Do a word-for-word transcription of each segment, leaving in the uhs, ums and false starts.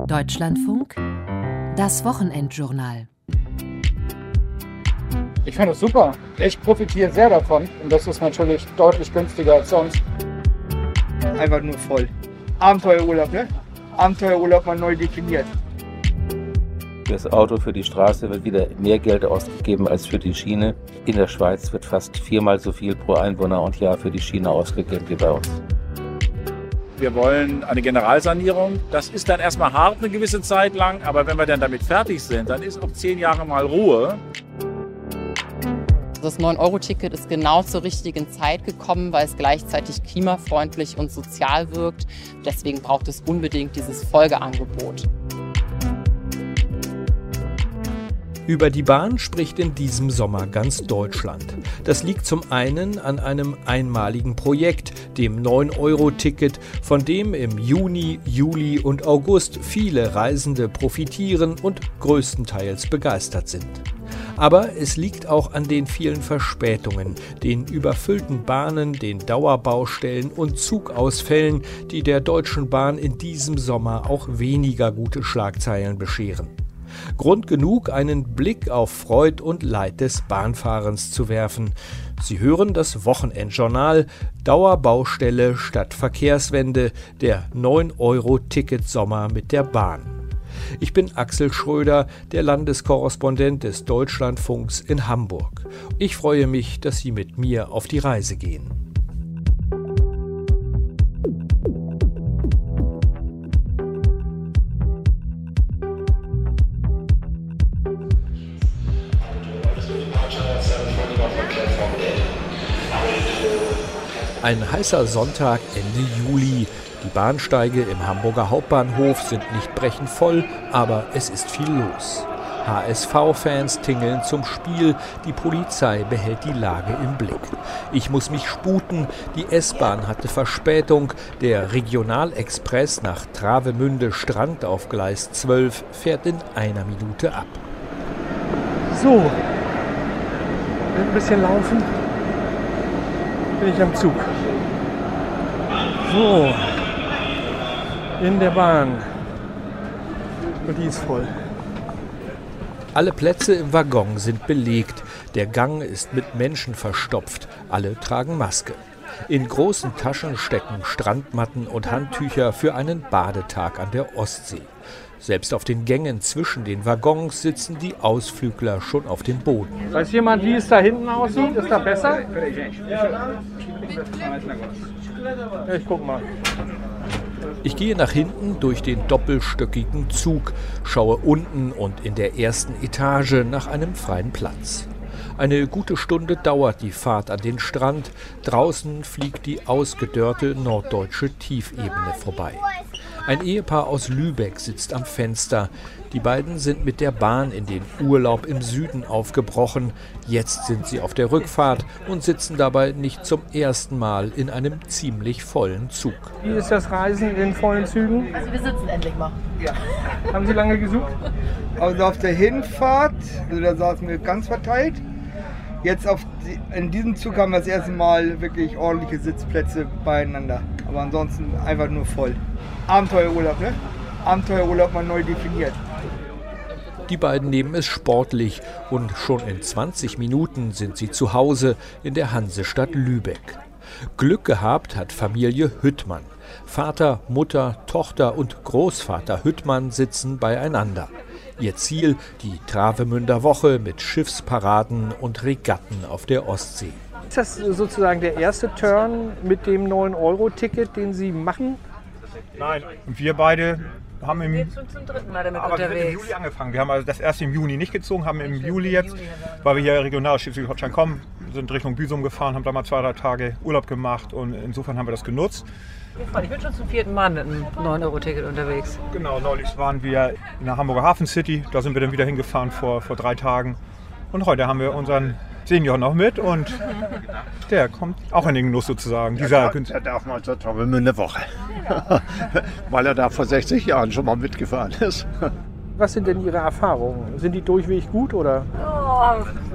Deutschlandfunk, das Wochenendjournal. Ich finde es super. Ich profitiere sehr davon. Und das ist natürlich deutlich günstiger als sonst. Einfach nur voll. Abenteuerurlaub, ne? Abenteuerurlaub mal neu definiert. Das Auto für die Straße wird wieder mehr Geld ausgegeben als für die Schiene. In der Schweiz wird fast viermal so viel pro Einwohner und Jahr für die Schiene ausgegeben wie bei uns. Wir wollen eine Generalsanierung. Das ist dann erstmal hart eine gewisse Zeit lang, aber wenn wir dann damit fertig sind, dann ist auch zehn Jahre mal Ruhe. Das neun Euro Ticket ist genau zur richtigen Zeit gekommen, weil es gleichzeitig klimafreundlich und sozial wirkt. Deswegen braucht es unbedingt dieses Folgeangebot. Über die Bahn spricht in diesem Sommer ganz Deutschland. Das liegt zum einen an einem einmaligen Projekt, dem neun Euro Ticket, von dem im Juni, Juli und August viele Reisende profitieren und größtenteils begeistert sind. Aber es liegt auch an den vielen Verspätungen, den überfüllten Bahnen, den Dauerbaustellen und Zugausfällen, die der Deutschen Bahn in diesem Sommer auch weniger gute Schlagzeilen bescheren. Grund genug, einen Blick auf Freud und Leid des Bahnfahrens zu werfen. Sie hören das Wochenendjournal Dauerbaustelle statt Verkehrswende, der neun Euro Ticket Sommer mit der Bahn. Ich bin Axel Schröder, der Landeskorrespondent des Deutschlandfunks in Hamburg. Ich freue mich, dass Sie mit mir auf die Reise gehen. Ein heißer Sonntag Ende Juli. Die Bahnsteige im Hamburger Hauptbahnhof sind nicht brechend voll, aber es ist viel los. H S V-Fans tingeln zum Spiel, die Polizei behält die Lage im Blick. Ich muss mich sputen, die S-Bahn hatte Verspätung, der Regionalexpress nach Travemünde Strand auf Gleis zwölf fährt in einer Minute ab. So, mit ein bisschen laufen bin ich am Zug. So, in der Bahn. Und die ist voll. Alle Plätze im Waggon sind belegt. Der Gang ist mit Menschen verstopft. Alle tragen Maske. In großen Taschen stecken Strandmatten und Handtücher für einen Badetag an der Ostsee. Selbst auf den Gängen zwischen den Waggons sitzen die Ausflügler schon auf dem Boden. Weiß jemand, wie es da hinten aussieht? Ist da besser? Ja, ich guck mal. Ich gehe nach hinten durch den doppelstöckigen Zug, schaue unten und in der ersten Etage nach einem freien Platz. Eine gute Stunde dauert die Fahrt an den Strand. Draußen fliegt die ausgedörrte norddeutsche Tiefebene vorbei. Ein Ehepaar aus Lübeck sitzt am Fenster. Die beiden sind mit der Bahn in den Urlaub im Süden aufgebrochen. Jetzt sind sie auf der Rückfahrt und sitzen dabei nicht zum ersten Mal in einem ziemlich vollen Zug. Wie ist das Reisen in vollen Zügen? Also wir sitzen endlich mal. Ja. Haben Sie lange gesucht? Also auf der Hinfahrt, also da saßen wir ganz verteilt. Jetzt auf die, in diesem Zug haben wir das erste Mal wirklich ordentliche Sitzplätze beieinander. Aber ansonsten einfach nur voll. Abenteuerurlaub, ne? Abenteuerurlaub mal neu definiert. Die beiden nehmen es sportlich und schon in zwanzig Minuten sind sie zu Hause in der Hansestadt Lübeck. Glück gehabt hat Familie Hüttmann. Vater, Mutter, Tochter und Großvater Hüttmann sitzen beieinander. Ihr Ziel die Travemünder Woche mit Schiffsparaden und Regatten auf der Ostsee. Ist das sozusagen der erste Turn mit dem neun Euro Ticket, den Sie machen? Nein, wir beide haben im, Wir sind schon zum dritten Mal damit aber wir sind im Juli angefangen. Wir haben also das erste im Juni nicht gezogen, haben im Juli jetzt, weil wir hier regional Schleswig-Holstein kommen, sind Richtung Büsum gefahren, haben da mal zwei, drei Tage Urlaub gemacht und insofern haben wir das genutzt. Ich bin schon zum vierten Mal mit einem neun Euro Ticket unterwegs. Genau, neulich waren wir in der Hamburger Hafen City, da sind wir dann wieder hingefahren vor, vor drei Tagen. Und heute haben wir unseren Senior noch mit und der kommt auch in den Genuss sozusagen. Dieser der darf mal zur Travemünde Woche, weil er da vor sechzig Jahren schon mal mitgefahren ist. Was sind denn Ihre Erfahrungen? Sind die durchweg gut oder? Oh,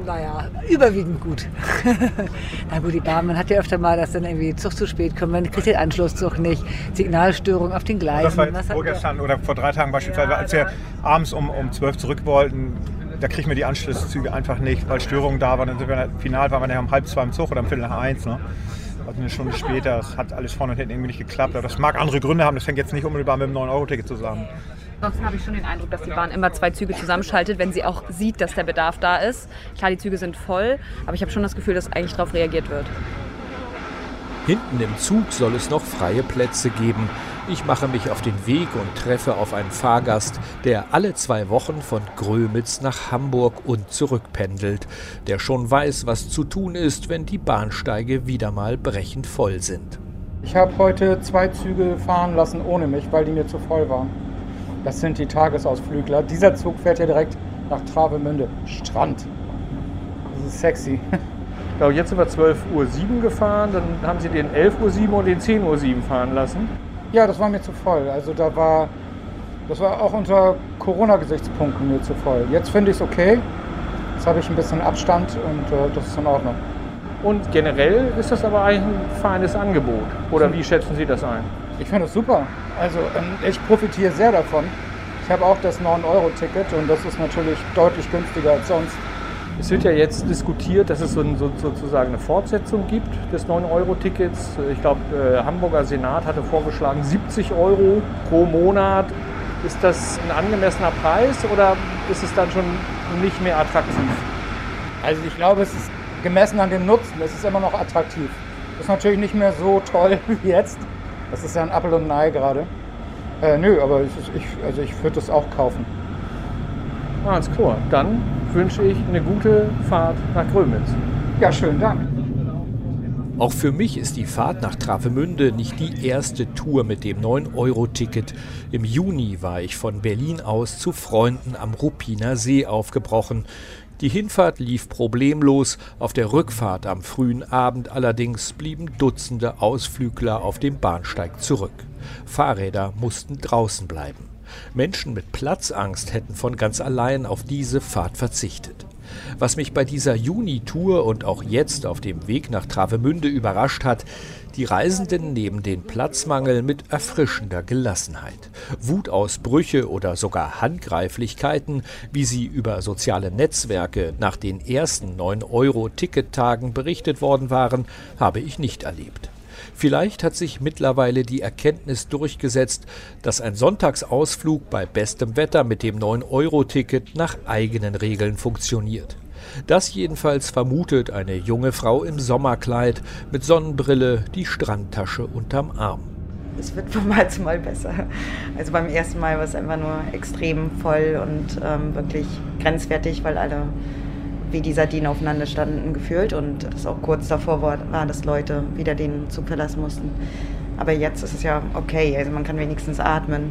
naja, überwiegend gut. Na gut, die Bahn, man hat ja öfter mal, dass dann irgendwie Zug zu spät kommt, man kriegt den Anschlusszug nicht, Signalstörung auf den Gleisen. Das war Was jetzt hat vorgestern oder vor drei Tagen beispielsweise, Ja, als wir abends um, um zwölf zurück wollten, da kriegen wir die Anschlusszüge einfach nicht, weil Störungen da waren. Dann sind wir, final waren wir ja um halb zwei im Zug oder um viertel nach eins. Ne? Also eine Stunde später, das hat alles vorne und hinten irgendwie nicht geklappt. Aber das mag andere Gründe haben, das fängt jetzt nicht unmittelbar mit dem neun Euro Ticket zusammen. Ansonsten habe ich schon den Eindruck, dass die Bahn immer zwei Züge zusammenschaltet, wenn sie auch sieht, dass der Bedarf da ist. Klar, die Züge sind voll, aber ich habe schon das Gefühl, dass eigentlich darauf reagiert wird. Hinten im Zug soll es noch freie Plätze geben. Ich mache mich auf den Weg und treffe auf einen Fahrgast, der alle zwei Wochen von Grömitz nach Hamburg und zurück pendelt, der schon weiß, was zu tun ist, wenn die Bahnsteige wieder mal brechend voll sind. Ich habe heute zwei Züge fahren lassen ohne mich, weil die mir zu voll waren. Das sind die Tagesausflügler. Dieser Zug fährt ja direkt nach Travemünde. Strand. Das ist sexy. Ich glaube, jetzt sind wir zwölf Uhr sieben gefahren, dann haben Sie den elf Uhr sieben und den zehn Uhr sieben fahren lassen. Ja, das war mir zu voll. Also da war, das war auch unter Corona-Gesichtspunkten mir zu voll. Jetzt finde ich es okay. Jetzt habe ich ein bisschen Abstand und äh, das ist in Ordnung. Und generell ist das aber eigentlich ein feines Angebot. Oder wie schätzen Sie das ein? Ich finde das super. Also ich profitiere sehr davon. Ich habe auch das neun Euro Ticket und das ist natürlich deutlich günstiger als sonst. Es wird ja jetzt diskutiert, dass es so, so, sozusagen eine Fortsetzung gibt des neun Euro Tickets. Ich glaube, der Hamburger Senat hatte vorgeschlagen siebzig Euro pro Monat. Ist das ein angemessener Preis oder ist es dann schon nicht mehr attraktiv? Also ich glaube, es ist gemessen an dem Nutzen. Es ist immer noch attraktiv. Das ist natürlich nicht mehr so toll wie jetzt. Das ist ja ein Apfel und ein Ei gerade. Äh, nö, aber es ist, ich, also ich würde das auch kaufen. Alles klar. Dann wünsche ich eine gute Fahrt nach Grömitz. Ja, schönen Dank. Auch für mich ist die Fahrt nach Travemünde nicht die erste Tour mit dem neun Euro Ticket. Im Juni war ich von Berlin aus zu Freunden am Ruppiner See aufgebrochen. Die Hinfahrt lief problemlos, auf der Rückfahrt am frühen Abend allerdings blieben Dutzende Ausflügler auf dem Bahnsteig zurück. Fahrräder mussten draußen bleiben. Menschen mit Platzangst hätten von ganz allein auf diese Fahrt verzichtet. Was mich bei dieser Juni-Tour und auch jetzt auf dem Weg nach Travemünde überrascht hat, die Reisenden nehmen den Platzmangel mit erfrischender Gelassenheit. Wutausbrüche oder sogar Handgreiflichkeiten, wie sie über soziale Netzwerke nach den ersten neun Euro Tickettagen berichtet worden waren, habe ich nicht erlebt. Vielleicht hat sich mittlerweile die Erkenntnis durchgesetzt, dass ein Sonntagsausflug bei bestem Wetter mit dem neun Euro Ticket nach eigenen Regeln funktioniert. Das jedenfalls vermutet eine junge Frau im Sommerkleid mit Sonnenbrille, die Strandtasche unterm Arm. Es wird von Mal zu Mal besser. Also beim ersten Mal war es einfach nur extrem voll und ähm, wirklich grenzwertig, weil alle wie die Sardinen aufeinander standen gefühlt und das auch kurz davor war, war, dass Leute wieder den Zug verlassen mussten. Aber jetzt ist es ja okay, also man kann wenigstens atmen.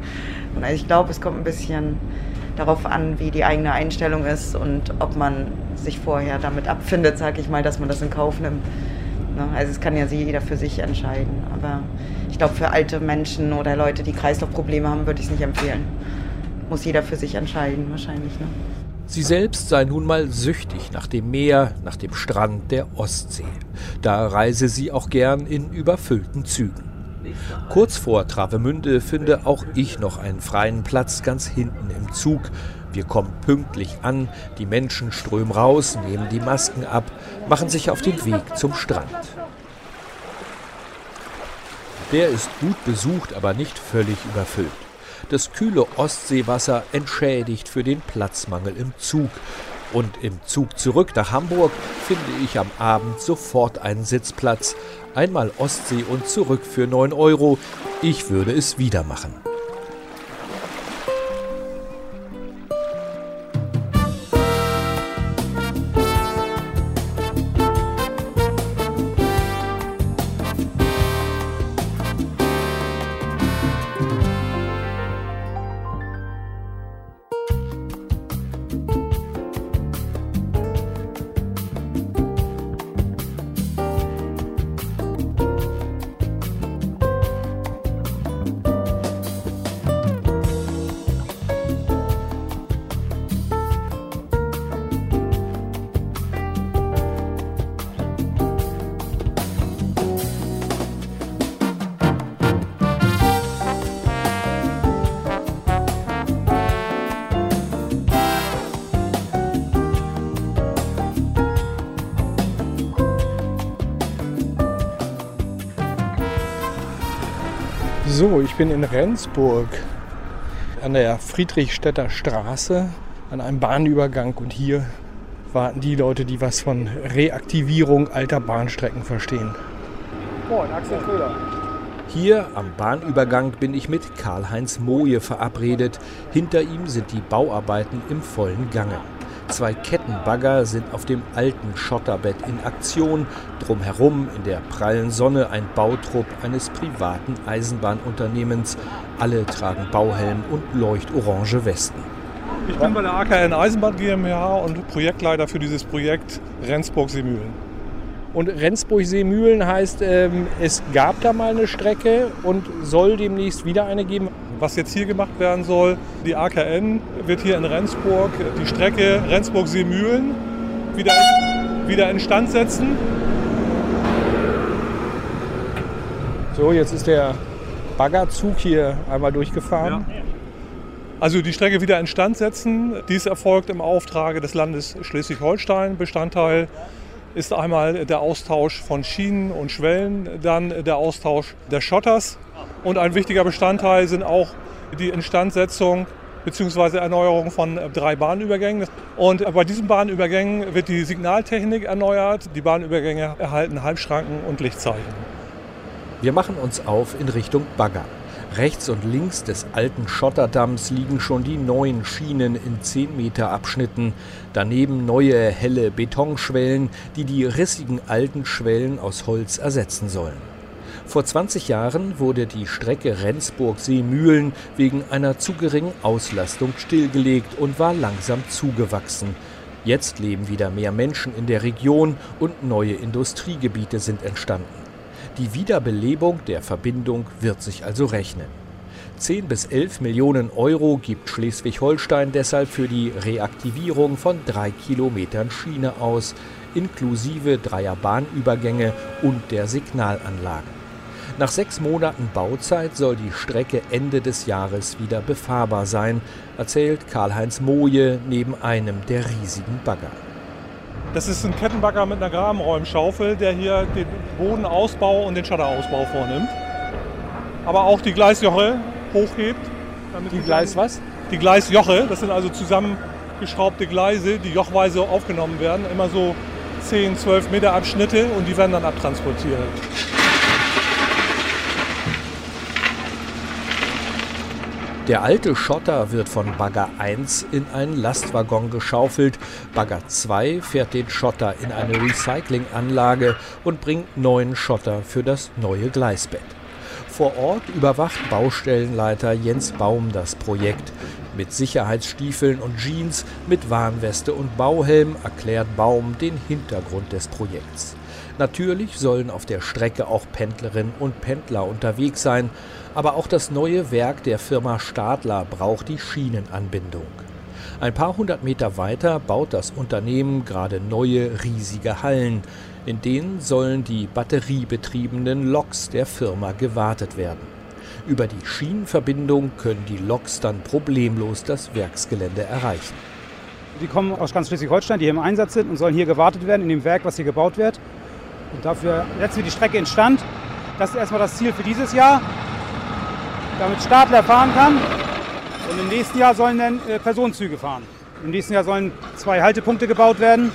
Und also ich glaube, es kommt ein bisschen darauf an, wie die eigene Einstellung ist und ob man sich vorher damit abfindet, sage ich mal, dass man das in Kauf nimmt. Also es kann ja jeder für sich entscheiden. Aber ich glaube, für alte Menschen oder Leute, die Kreislaufprobleme haben, würde ich es nicht empfehlen. Muss jeder für sich entscheiden wahrscheinlich. Ne? Sie selbst sei nun mal süchtig nach dem Meer, nach dem Strand der Ostsee. Da reise sie auch gern in überfüllten Zügen. Kurz vor Travemünde finde auch ich noch einen freien Platz ganz hinten im Zug. Wir kommen pünktlich an, die Menschen strömen raus, nehmen die Masken ab, machen sich auf den Weg zum Strand. Der ist gut besucht, aber nicht völlig überfüllt. Das kühle Ostseewasser entschädigt für den Platzmangel im Zug. Und im Zug zurück nach Hamburg finde ich am Abend sofort einen Sitzplatz. Einmal Ostsee und zurück für neun Euro. Ich würde es wieder machen. So, ich bin in Rendsburg an der Friedrichstädter Straße an einem Bahnübergang und hier warten die Leute, die was von Reaktivierung alter Bahnstrecken verstehen. Moin, Axel Köhler. Hier am Bahnübergang bin ich mit Karl-Heinz Moje verabredet. Hinter ihm sind die Bauarbeiten im vollen Gange. Zwei Kettenbagger sind auf dem alten Schotterbett in Aktion. Drumherum in der prallen Sonne ein Bautrupp eines privaten Eisenbahnunternehmens. Alle tragen Bauhelm und leuchtorange Westen. Ich bin bei der A K N Eisenbahn GmbH und Projektleiter für dieses Projekt Rendsburg-Seemühlen. Und Rendsburg-Seemühlen heißt, ähm, es gab da mal eine Strecke und soll demnächst wieder eine geben. Was jetzt hier gemacht werden soll, die A K N wird hier in Rendsburg die Strecke Rendsburg-Seemühlen wieder, wieder instand setzen. So, jetzt ist der Baggerzug hier einmal durchgefahren. Ja. Also die Strecke wieder instand setzen. Dies erfolgt im Auftrage des Landes Schleswig-Holstein. Bestandteil ist einmal der Austausch von Schienen und Schwellen, dann der Austausch des Schotters. Und ein wichtiger Bestandteil sind auch die Instandsetzung bzw. Erneuerung von drei Bahnübergängen. Und bei diesen Bahnübergängen wird die Signaltechnik erneuert. Die Bahnübergänge erhalten Halbschranken und Lichtzeichen. Wir machen uns auf in Richtung Bagger. Rechts und links des alten Schotterdamms liegen schon die neuen Schienen in zehn Meter Abschnitten. Daneben neue helle Betonschwellen, die die rissigen alten Schwellen aus Holz ersetzen sollen. Vor zwanzig Jahren wurde die Strecke Rendsburg-Seemühlen wegen einer zu geringen Auslastung stillgelegt und war langsam zugewachsen. Jetzt leben wieder mehr Menschen in der Region und neue Industriegebiete sind entstanden. Die Wiederbelebung der Verbindung wird sich also rechnen. zehn bis elf Millionen Euro gibt Schleswig-Holstein deshalb für die Reaktivierung von drei Kilometern Schiene aus, inklusive dreier Bahnübergänge und der Signalanlagen. Nach sechs Monaten Bauzeit soll die Strecke Ende des Jahres wieder befahrbar sein, erzählt Karl-Heinz Moje neben einem der riesigen Bagger. Das ist ein Kettenbagger mit einer Grabenräumschaufel, der hier den Bodenausbau und den Schotterausbau vornimmt. Aber auch die Gleisjoche hochhebt. Die Gleis was? Die Gleisjoche, das sind also zusammengeschraubte Gleise, die jochweise aufgenommen werden. Immer so zehn, zwölf Meter Abschnitte und die werden dann abtransportiert. Der alte Schotter wird von Bagger eins in einen Lastwaggon geschaufelt. Bagger zwei fährt den Schotter in eine Recyclinganlage und bringt neuen Schotter für das neue Gleisbett. Vor Ort überwacht Baustellenleiter Jens Baum das Projekt. Mit Sicherheitsstiefeln und Jeans, mit Warnweste und Bauhelm erklärt Baum den Hintergrund des Projekts. Natürlich sollen auf der Strecke auch Pendlerinnen und Pendler unterwegs sein, aber auch das neue Werk der Firma Stadler braucht die Schienenanbindung. Ein paar hundert Meter weiter baut das Unternehmen gerade neue, riesige Hallen. In denen sollen die batteriebetriebenen Loks der Firma gewartet werden. Über die Schienenverbindung können die Loks dann problemlos das Werksgelände erreichen. Die kommen aus ganz Schleswig-Holstein, die hier im Einsatz sind und sollen hier gewartet werden in dem Werk, was hier gebaut wird. Und dafür setzen wir die Strecke instand. Das ist erstmal das Ziel für dieses Jahr, damit Stadler fahren kann. Und im nächsten Jahr sollen dann äh, Personenzüge fahren. Im nächsten Jahr sollen zwei Haltepunkte gebaut werden.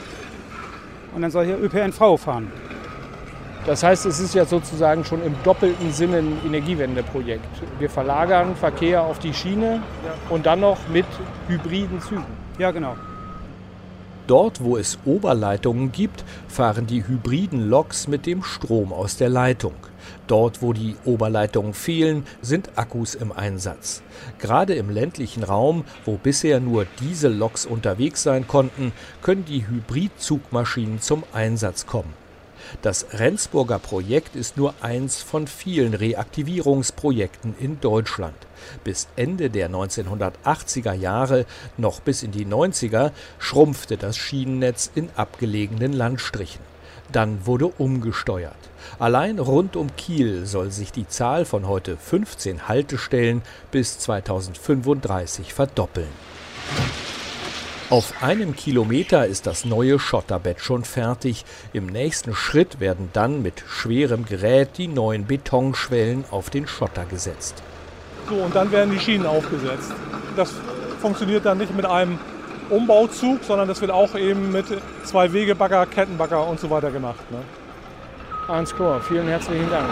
Und dann soll hier Ö P N V fahren. Das heißt, es ist ja sozusagen schon im doppelten Sinne ein Energiewendeprojekt. Wir verlagern Verkehr auf die Schiene und dann noch mit hybriden Zügen. Ja, genau. Dort, wo es Oberleitungen gibt, fahren die hybriden Loks mit dem Strom aus der Leitung. Dort, wo die Oberleitungen fehlen, sind Akkus im Einsatz. Gerade im ländlichen Raum, wo bisher nur Dieselloks unterwegs sein konnten, können die Hybridzugmaschinen zum Einsatz kommen. Das Rendsburger Projekt ist nur eins von vielen Reaktivierungsprojekten in Deutschland. Bis Ende der neunzehnhundertachtziger Jahre, noch bis in die neunziger, schrumpfte das Schienennetz in abgelegenen Landstrichen. Dann wurde umgesteuert. Allein rund um Kiel soll sich die Zahl von heute fünfzehn Haltestellen bis zweitausendfünfunddreißig verdoppeln. Auf einem Kilometer ist das neue Schotterbett schon fertig. Im nächsten Schritt werden dann mit schwerem Gerät die neuen Betonschwellen auf den Schotter gesetzt. So, und dann werden die Schienen aufgesetzt. Das funktioniert dann nicht mit einem Umbauzug, sondern das wird auch eben mit zwei Wegebagger, Kettenbagger und so weiter gemacht. Ne? Alles klar, vielen herzlichen Dank.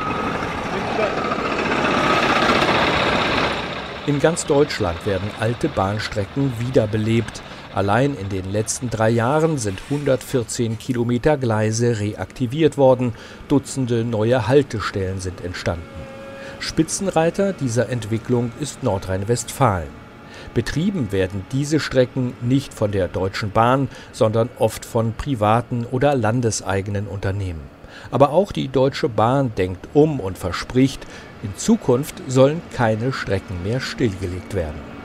In ganz Deutschland werden alte Bahnstrecken wiederbelebt. Allein in den letzten drei Jahren sind hundertvierzehn Kilometer Gleise reaktiviert worden. Dutzende neue Haltestellen sind entstanden. Spitzenreiter dieser Entwicklung ist Nordrhein-Westfalen. Betrieben werden diese Strecken nicht von der Deutschen Bahn, sondern oft von privaten oder landeseigenen Unternehmen. Aber auch die Deutsche Bahn denkt um und verspricht, in Zukunft sollen keine Strecken mehr stillgelegt werden.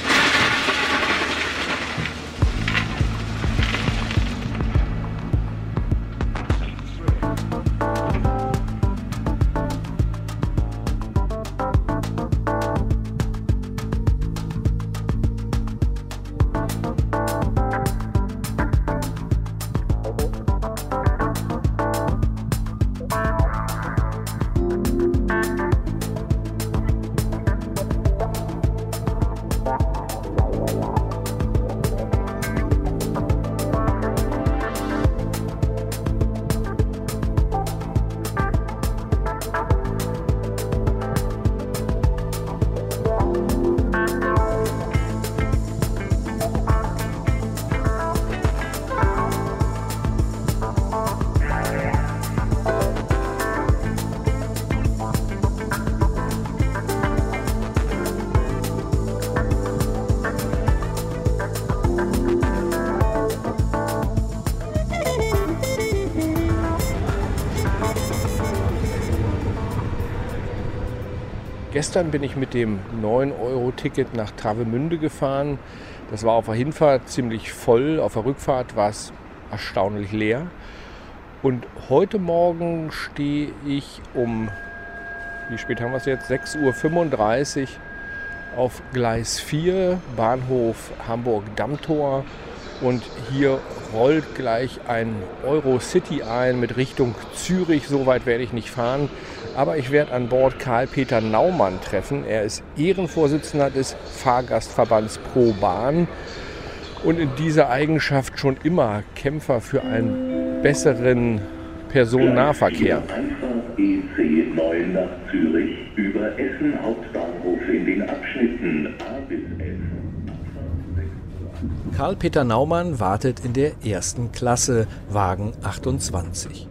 Gestern bin ich mit dem neun Euro Ticket nach Travemünde gefahren. Das war auf der Hinfahrt ziemlich voll, auf der Rückfahrt war es erstaunlich leer. Und heute Morgen stehe ich um, wie spät haben wir es jetzt, sechs Uhr fünfunddreißig auf Gleis vier, Bahnhof Hamburg-Dammtor. Und hier rollt gleich ein Eurocity ein mit Richtung Zürich. So weit werde ich nicht fahren. Aber ich werde an Bord Karl-Peter Naumann treffen. Er ist Ehrenvorsitzender des Fahrgastverbands Pro Bahn und in dieser Eigenschaft schon immer Kämpfer für einen besseren Personennahverkehr. E C neun nach Zürich über Essen Hauptbahnhof in den Abschnitten A bis F. Karl-Peter Naumann wartet in der ersten Klasse, Wagen achtundzwanzig.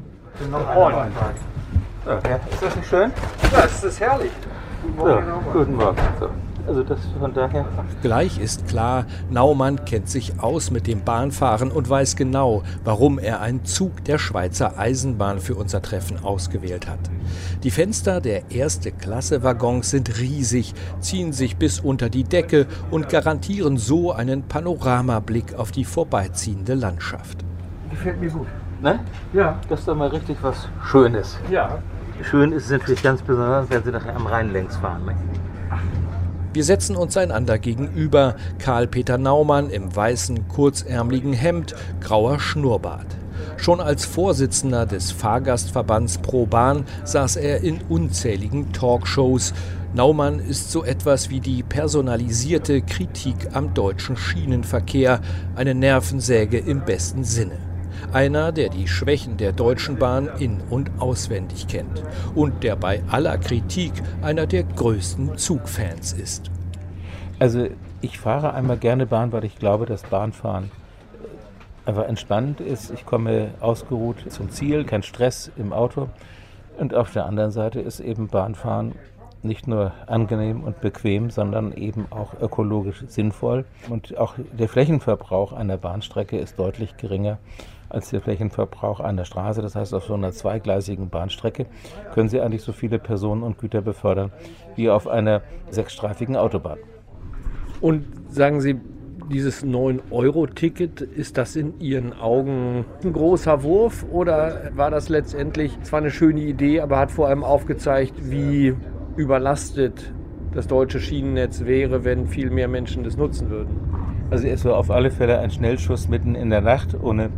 Ja, ist das nicht schön? Ja, es ist herrlich. Guten Morgen. So, guten Morgen. So. Also das von daher. Gleich ist klar, Naumann kennt sich aus mit dem Bahnfahren und weiß genau, warum er einen Zug der Schweizer Eisenbahn für unser Treffen ausgewählt hat. Die Fenster der Erste-Klasse-Waggons sind riesig, ziehen sich bis unter die Decke und garantieren so einen Panoramablick auf die vorbeiziehende Landschaft. Gefällt mir gut. Ne? Ja. Das ist doch mal richtig was Schönes. Ja. Schön ist es natürlich ganz besonders, wenn Sie nachher am Rhein längs fahren. Ne? Wir setzen uns einander gegenüber. Karl-Peter Naumann im weißen, kurzärmeligen Hemd, grauer Schnurrbart. Schon als Vorsitzender des Fahrgastverbands Pro Bahn saß er in unzähligen Talkshows. Naumann ist so etwas wie die personalisierte Kritik am deutschen Schienenverkehr, eine Nervensäge im besten Sinne. Einer, der die Schwächen der Deutschen Bahn in- und auswendig kennt und der bei aller Kritik einer der größten Zugfans ist. Also ich fahre einmal gerne Bahn, weil ich glaube, dass Bahnfahren einfach entspannend ist. Ich komme ausgeruht zum Ziel, kein Stress im Auto. Und auf der anderen Seite ist eben Bahnfahren nicht nur angenehm und bequem, sondern eben auch ökologisch sinnvoll. Und auch der Flächenverbrauch einer Bahnstrecke ist deutlich geringer als der Flächenverbrauch einer Straße. Das heißt, auf so einer zweigleisigen Bahnstrecke können Sie eigentlich so viele Personen und Güter befördern wie auf einer sechsstreifigen Autobahn. Und sagen Sie, dieses neun Euro Ticket, ist das in Ihren Augen ein großer Wurf oder war das letztendlich zwar eine schöne Idee, aber hat vor allem aufgezeigt, wie überlastet das deutsche Schienennetz wäre, wenn viel mehr Menschen das nutzen würden? Also es war auf alle Fälle ein Schnellschuss mitten in der Nacht, ohne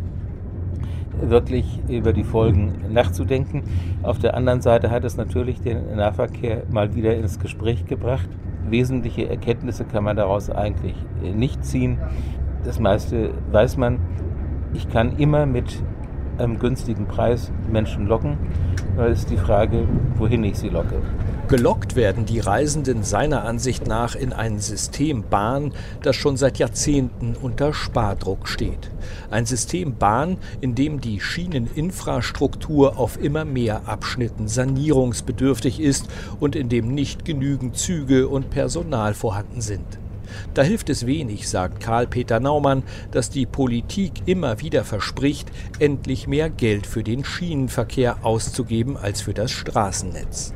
wirklich über die Folgen nachzudenken. Auf der anderen Seite hat es natürlich den Nahverkehr mal wieder ins Gespräch gebracht. Wesentliche Erkenntnisse kann man daraus eigentlich nicht ziehen. Das meiste weiß man. Ich kann immer mit einem günstigen Preis Menschen locken. Es ist die Frage, wohin ich sie locke. Gelockt werden die Reisenden seiner Ansicht nach in ein System Bahn, das schon seit Jahrzehnten unter Spardruck steht. Ein System Bahn, in dem die Schieneninfrastruktur auf immer mehr Abschnitten sanierungsbedürftig ist und in dem nicht genügend Züge und Personal vorhanden sind. Da hilft es wenig, sagt Karl-Peter Naumann, dass die Politik immer wieder verspricht, endlich mehr Geld für den Schienenverkehr auszugeben als für das Straßennetz.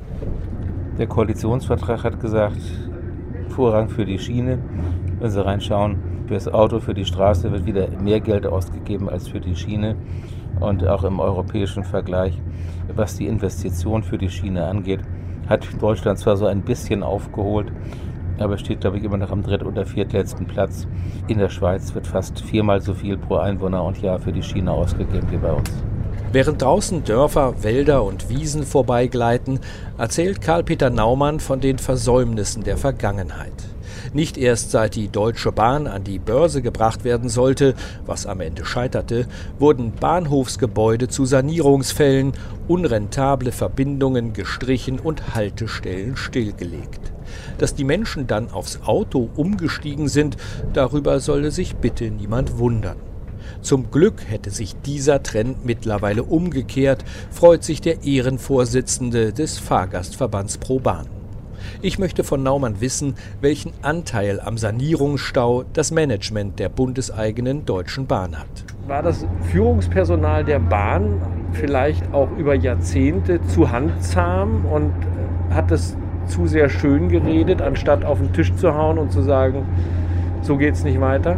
Der Koalitionsvertrag hat gesagt, Vorrang für die Schiene. Wenn Sie reinschauen, für das Auto, für die Straße wird wieder mehr Geld ausgegeben als für die Schiene. Und auch im europäischen Vergleich, was die Investition für die Schiene angeht, hat Deutschland zwar so ein bisschen aufgeholt, aber steht, glaube ich, immer noch am dritt- oder viertletzten Platz. In der Schweiz wird fast viermal so viel pro Einwohner und Jahr für die Schiene ausgegeben wie bei uns. Während draußen Dörfer, Wälder und Wiesen vorbeigleiten, erzählt Karl-Peter Naumann von den Versäumnissen der Vergangenheit. Nicht erst seit die Deutsche Bahn an die Börse gebracht werden sollte, was am Ende scheiterte, wurden Bahnhofsgebäude zu Sanierungsfällen, unrentable Verbindungen gestrichen und Haltestellen stillgelegt. Dass die Menschen dann aufs Auto umgestiegen sind, darüber solle sich bitte niemand wundern. Zum Glück hätte sich dieser Trend mittlerweile umgekehrt, freut sich der Ehrenvorsitzende des Fahrgastverbands ProBahn. Ich möchte von Naumann wissen, welchen Anteil am Sanierungsstau das Management der bundeseigenen Deutschen Bahn hat. War das Führungspersonal der Bahn vielleicht auch über Jahrzehnte zu handzahm und hat es zu sehr schön geredet, anstatt auf den Tisch zu hauen und zu sagen, so geht's nicht weiter?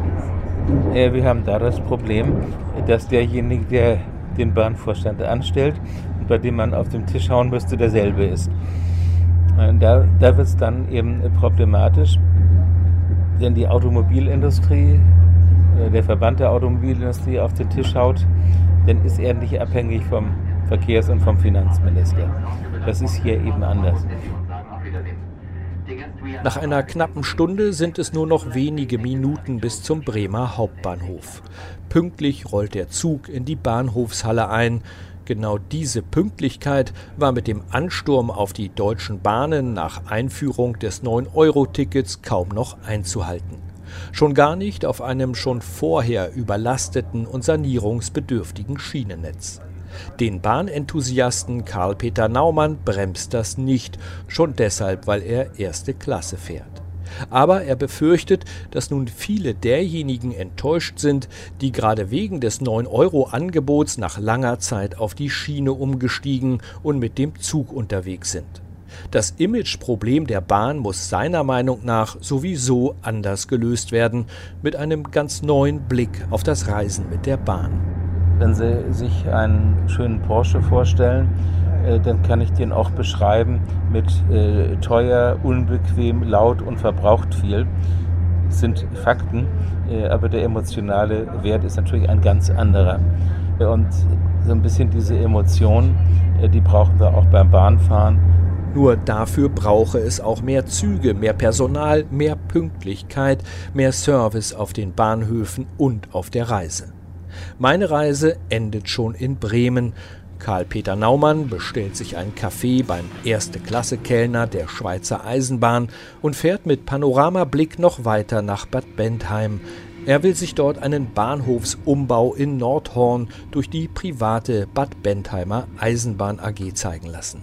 Ja, wir haben da das Problem, dass derjenige, der den Bahnvorstand anstellt und bei dem man auf den Tisch hauen müsste, derselbe ist. Da, da wird es dann eben problematisch, wenn die Automobilindustrie, der Verband der Automobilindustrie auf den Tisch haut, dann ist er nicht abhängig vom Verkehrs- und vom Finanzminister. Das ist hier eben anders. Nach einer knappen Stunde sind es nur noch wenige Minuten bis zum Bremer Hauptbahnhof. Pünktlich rollt der Zug in die Bahnhofshalle ein. Genau diese Pünktlichkeit war mit dem Ansturm auf die Deutschen Bahnen nach Einführung des neun Euro Tickets kaum noch einzuhalten. Schon gar nicht auf einem schon vorher überlasteten und sanierungsbedürftigen Schienennetz. Den Bahnenthusiasten Karl-Peter Naumann bremst das nicht, schon deshalb, weil er erste Klasse fährt. Aber er befürchtet, dass nun viele derjenigen enttäuscht sind, die gerade wegen des neun Euro Angebots nach langer Zeit auf die Schiene umgestiegen und mit dem Zug unterwegs sind. Das Imageproblem der Bahn muss seiner Meinung nach sowieso anders gelöst werden, mit einem ganz neuen Blick auf das Reisen mit der Bahn. Wenn Sie sich einen schönen Porsche vorstellen, äh, dann kann ich den auch beschreiben mit äh, teuer, unbequem, laut und verbraucht viel. Das sind Fakten, äh, aber der emotionale Wert ist natürlich ein ganz anderer. Und so ein bisschen diese Emotion, äh, die brauchen wir auch beim Bahnfahren. Nur dafür brauche es auch mehr Züge, mehr Personal, mehr Pünktlichkeit, mehr Service auf den Bahnhöfen und auf der Reise. Meine Reise endet schon in Bremen. Karl-Peter Naumann bestellt sich einen Kaffee beim Erste-Klasse-Kellner der Schweizer Eisenbahn und fährt mit Panoramablick noch weiter nach Bad Bentheim. Er will sich dort einen Bahnhofsumbau in Nordhorn durch die private Bad Bentheimer Eisenbahn A G zeigen lassen.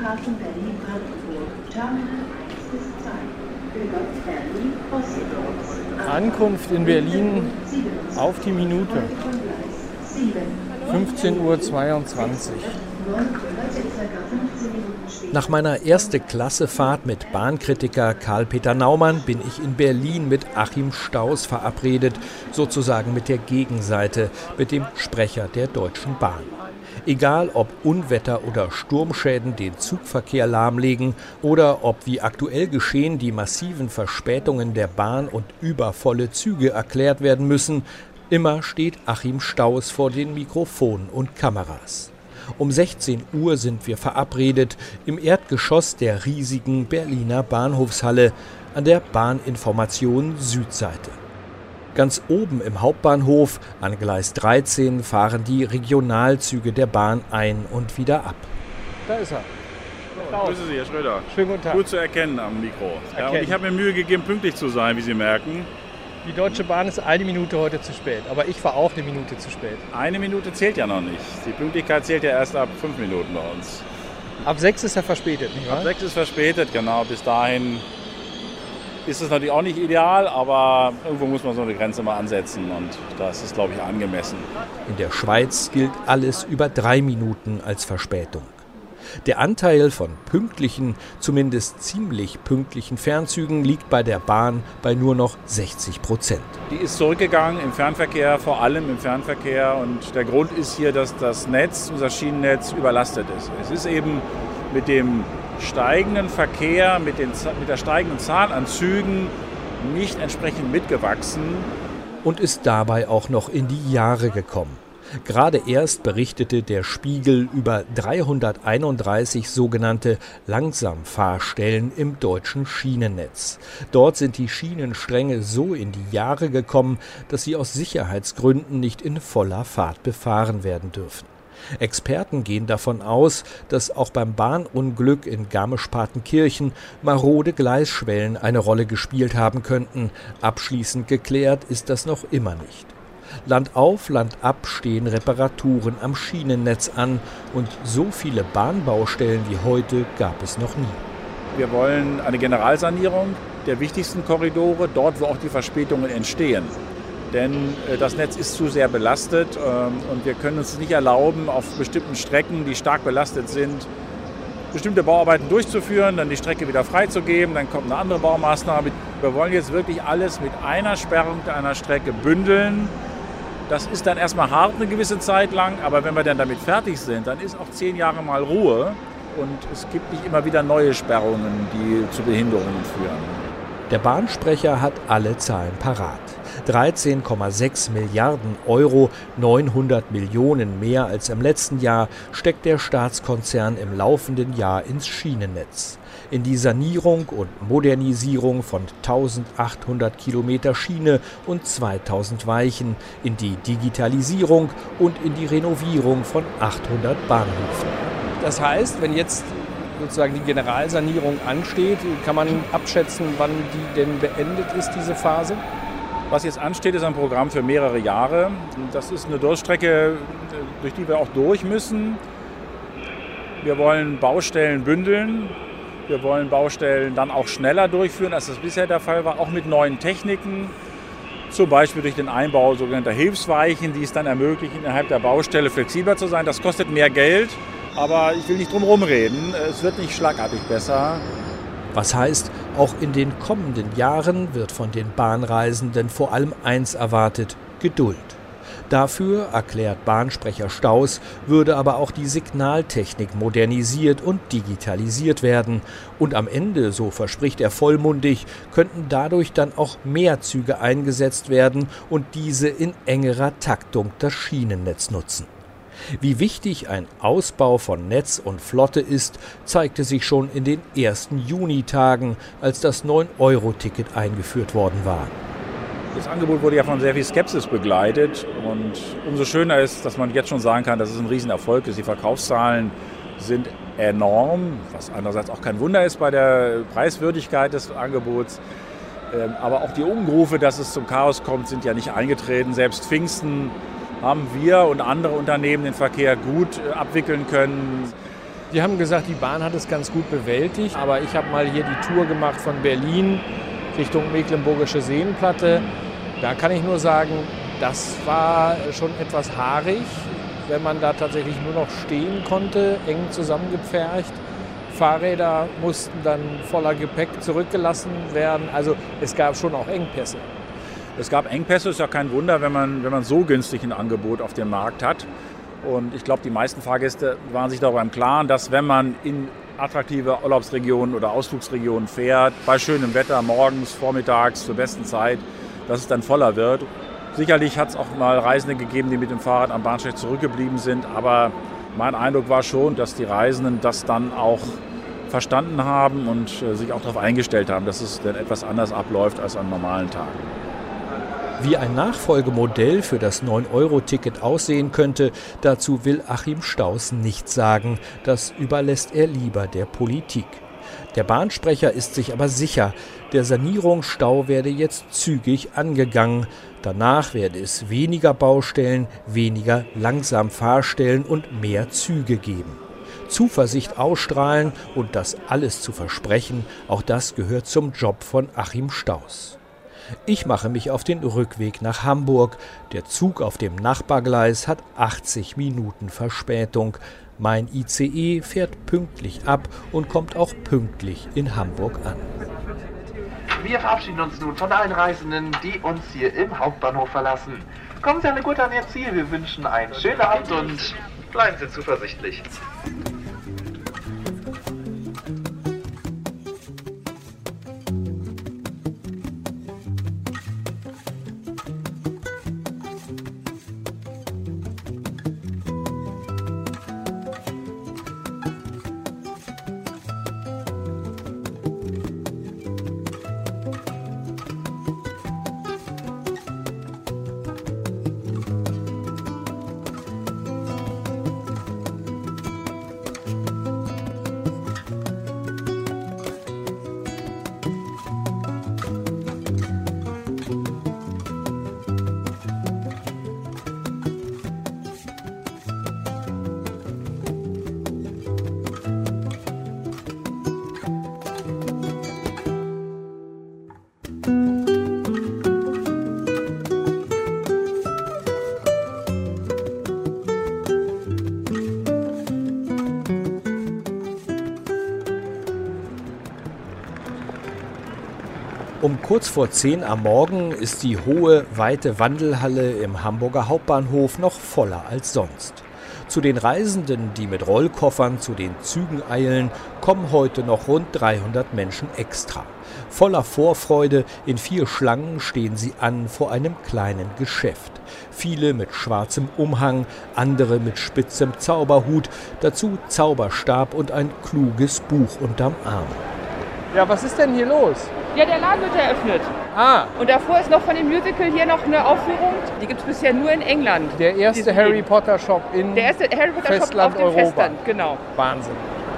Flughafen Berlin-Brandenburg, Terminal eins bis zwei. Über Berlin-Ost. Ankunft in Berlin auf die Minute. fünfzehn Uhr zweiundzwanzig. Nach meiner Erste-Klasse-Fahrt mit Bahnkritiker Karl-Peter Naumann bin ich in Berlin mit Achim Stauß verabredet, sozusagen mit der Gegenseite, mit dem Sprecher der Deutschen Bahn. Egal ob Unwetter oder Sturmschäden den Zugverkehr lahmlegen oder ob wie aktuell geschehen die massiven Verspätungen der Bahn und übervolle Züge erklärt werden müssen, immer steht Achim Stauß vor den Mikrofonen und Kameras. Um sechzehn Uhr sind wir verabredet im Erdgeschoss der riesigen Berliner Bahnhofshalle an der Bahninformation Südseite. Ganz oben im Hauptbahnhof an Gleis dreizehn fahren die Regionalzüge der Bahn ein und wieder ab. Da ist er. Grüße Sie, Herr Schröder. Schönen guten Tag. Gut zu erkennen am Mikro. Ja, und ich habe mir Mühe gegeben, pünktlich zu sein, wie Sie merken. Die Deutsche Bahn ist eine Minute heute zu spät, aber ich war auch eine Minute zu spät. Eine Minute zählt ja noch nicht. Die Pünktlichkeit zählt ja erst ab fünf Minuten bei uns. Ab sechs ist er verspätet, nicht wahr? Ab sechs ist verspätet, genau. Bis dahin ist es natürlich auch nicht ideal, aber irgendwo muss man so eine Grenze mal ansetzen und das ist, glaube ich, angemessen. In der Schweiz gilt alles über drei Minuten als Verspätung. Der Anteil von pünktlichen, zumindest ziemlich pünktlichen Fernzügen liegt bei der Bahn bei nur noch sechzig Prozent. Die ist zurückgegangen im Fernverkehr, vor allem im Fernverkehr. Und der Grund ist hier, dass das Netz, unser Schienennetz, überlastet ist. Es ist eben mit dem steigenden Verkehr, mit, den, mit der steigenden Zahl an Zügen nicht entsprechend mitgewachsen. Und ist dabei auch noch in die Jahre gekommen. Gerade erst berichtete der Spiegel über dreihunderteinunddreißig sogenannte Langsamfahrstellen im deutschen Schienennetz. Dort sind die Schienenstränge so in die Jahre gekommen, dass sie aus Sicherheitsgründen nicht in voller Fahrt befahren werden dürfen. Experten gehen davon aus, dass auch beim Bahnunglück in Garmisch-Partenkirchen marode Gleisschwellen eine Rolle gespielt haben könnten. Abschließend geklärt ist das noch immer nicht. Land auf, Land ab stehen Reparaturen am Schienennetz an und so viele Bahnbaustellen wie heute gab es noch nie. Wir wollen eine Generalsanierung der wichtigsten Korridore, dort wo auch die Verspätungen entstehen. Denn das Netz ist zu sehr belastet und wir können uns nicht erlauben, auf bestimmten Strecken, die stark belastet sind, bestimmte Bauarbeiten durchzuführen, dann die Strecke wieder freizugeben, dann kommt eine andere Baumaßnahme. Wir wollen jetzt wirklich alles mit einer Sperrung einer Strecke bündeln. Das ist dann erstmal hart eine gewisse Zeit lang, aber wenn wir dann damit fertig sind, dann ist auch zehn Jahre mal Ruhe und es gibt nicht immer wieder neue Sperrungen, die zu Behinderungen führen. Der Bahnsprecher hat alle Zahlen parat. dreizehn Komma sechs Milliarden Euro, neunhundert Millionen mehr als im letzten Jahr, steckt der Staatskonzern im laufenden Jahr ins Schienennetz. In die Sanierung und Modernisierung von eintausendachthundert Kilometer Schiene und zweitausend Weichen, in die Digitalisierung und in die Renovierung von achthundert Bahnhöfen. Das heißt, wenn jetzt sozusagen die Generalsanierung ansteht, kann man abschätzen, wann die denn beendet ist, diese Phase? Was jetzt ansteht, ist ein Programm für mehrere Jahre. Das ist eine Durchstrecke, durch die wir auch durch müssen. Wir wollen Baustellen bündeln. Wir wollen Baustellen dann auch schneller durchführen, als das bisher der Fall war, auch mit neuen Techniken. Zum Beispiel durch den Einbau sogenannter Hilfsweichen, die es dann ermöglichen, innerhalb der Baustelle flexibler zu sein. Das kostet mehr Geld, aber ich will nicht drum herum reden. Es wird nicht schlagartig besser. Was heißt, auch in den kommenden Jahren wird von den Bahnreisenden vor allem eins erwartet: Geduld. Dafür, erklärt Bahnsprecher Stauß, würde aber auch die Signaltechnik modernisiert und digitalisiert werden. Und am Ende, so verspricht er vollmundig, könnten dadurch dann auch mehr Züge eingesetzt werden und diese in engerer Taktung das Schienennetz nutzen. Wie wichtig ein Ausbau von Netz und Flotte ist, zeigte sich schon in den ersten Junitagen, als das neun Euro Ticket eingeführt worden war. Das Angebot wurde ja von sehr viel Skepsis begleitet und umso schöner ist, dass man jetzt schon sagen kann, dass es ein Riesenerfolg ist. Die Verkaufszahlen sind enorm, was andererseits auch kein Wunder ist bei der Preiswürdigkeit des Angebots. Aber auch die Unkenrufe, dass es zum Chaos kommt, sind ja nicht eingetreten. Selbst Pfingsten haben wir und andere Unternehmen den Verkehr gut abwickeln können. Die haben gesagt, die Bahn hat es ganz gut bewältigt. Aber ich habe mal hier die Tour gemacht von Berlin Richtung Mecklenburgische Seenplatte. Da kann ich nur sagen, das war schon etwas haarig, wenn man da tatsächlich nur noch stehen konnte, eng zusammengepfercht. Fahrräder mussten dann voller Gepäck zurückgelassen werden. Also es gab schon auch Engpässe. Es gab Engpässe, ist ja kein Wunder, wenn man, wenn man so günstig ein Angebot auf dem Markt hat. Und ich glaube, die meisten Fahrgäste waren sich darüber im Klaren, dass wenn man in attraktive Urlaubsregionen oder Ausflugsregionen fährt, bei schönem Wetter, morgens, vormittags, zur besten Zeit, dass es dann voller wird. Sicherlich hat es auch mal Reisende gegeben, die mit dem Fahrrad am Bahnsteig zurückgeblieben sind. Aber mein Eindruck war schon, dass die Reisenden das dann auch verstanden haben und äh, sich auch darauf eingestellt haben, dass es dann etwas anders abläuft als an normalen Tagen. Wie ein Nachfolgemodell für das neun Euro Ticket aussehen könnte, dazu will Achim Stauß nichts sagen. Das überlässt er lieber der Politik. Der Bahnsprecher ist sich aber sicher, der Sanierungsstau werde jetzt zügig angegangen. Danach werde es weniger Baustellen, weniger Langsamfahrstellen und mehr Züge geben. Zuversicht ausstrahlen und das alles zu versprechen, auch das gehört zum Job von Achim Stauß. Ich mache mich auf den Rückweg nach Hamburg. Der Zug auf dem Nachbargleis hat achtzig Minuten Verspätung. Mein I C E fährt pünktlich ab und kommt auch pünktlich in Hamburg an. Wir verabschieden uns nun von allen Reisenden, die uns hier im Hauptbahnhof verlassen. Kommen Sie alle gut an Ihr Ziel. Wir wünschen einen schönen Abend und bleiben Sie zuversichtlich. Um kurz vor zehn am Morgen ist die hohe, weite Wandelhalle im Hamburger Hauptbahnhof noch voller als sonst. Zu den Reisenden, die mit Rollkoffern zu den Zügen eilen, kommen heute noch rund dreihundert Menschen extra. Voller Vorfreude, in vier Schlangen stehen sie an vor einem kleinen Geschäft. Viele mit schwarzem Umhang, andere mit spitzem Zauberhut, dazu Zauberstab und ein kluges Buch unterm Arm. Ja, was ist denn hier los? Ja, der Laden wird eröffnet. Ah. Und davor ist noch von dem Musical hier noch eine Aufführung. Die gibt es bisher nur in England. Der erste Harry Potter Shop in Der erste Harry Potter Festland Shop auf dem Europa. Festland, genau. Wahnsinn.